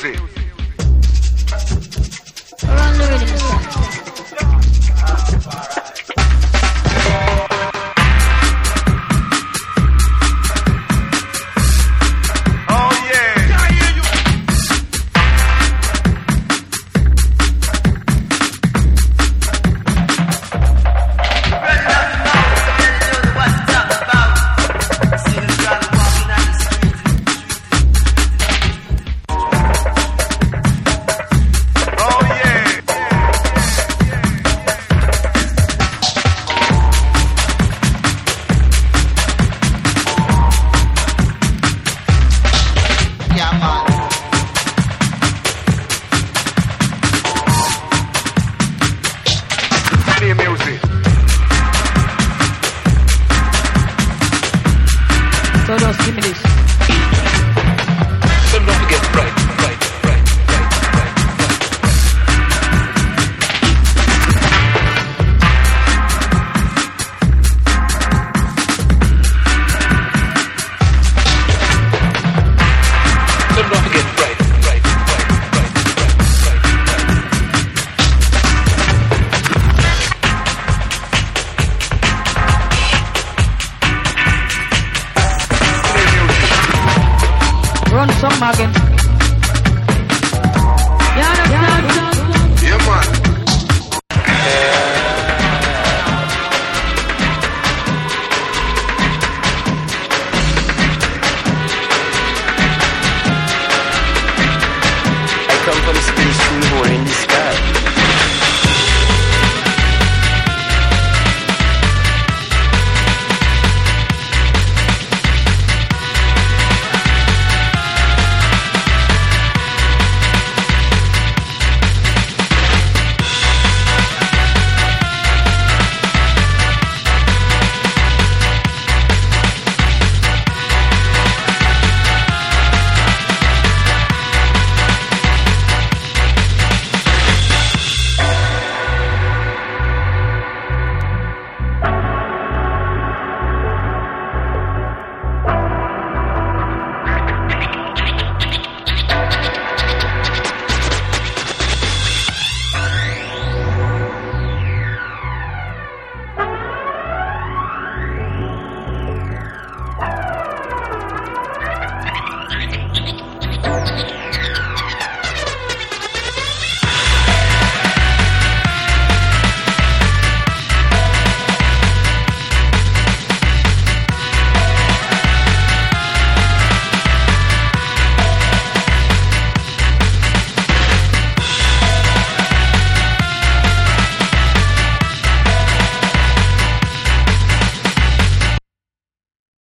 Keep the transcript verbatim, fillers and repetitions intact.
music. Around the rhythm section. So just give me this. So don't forget, right, right, right, right, right, right. So don't forget, right, right, right, right, right, Run some again. Yeah, yeah, yeah.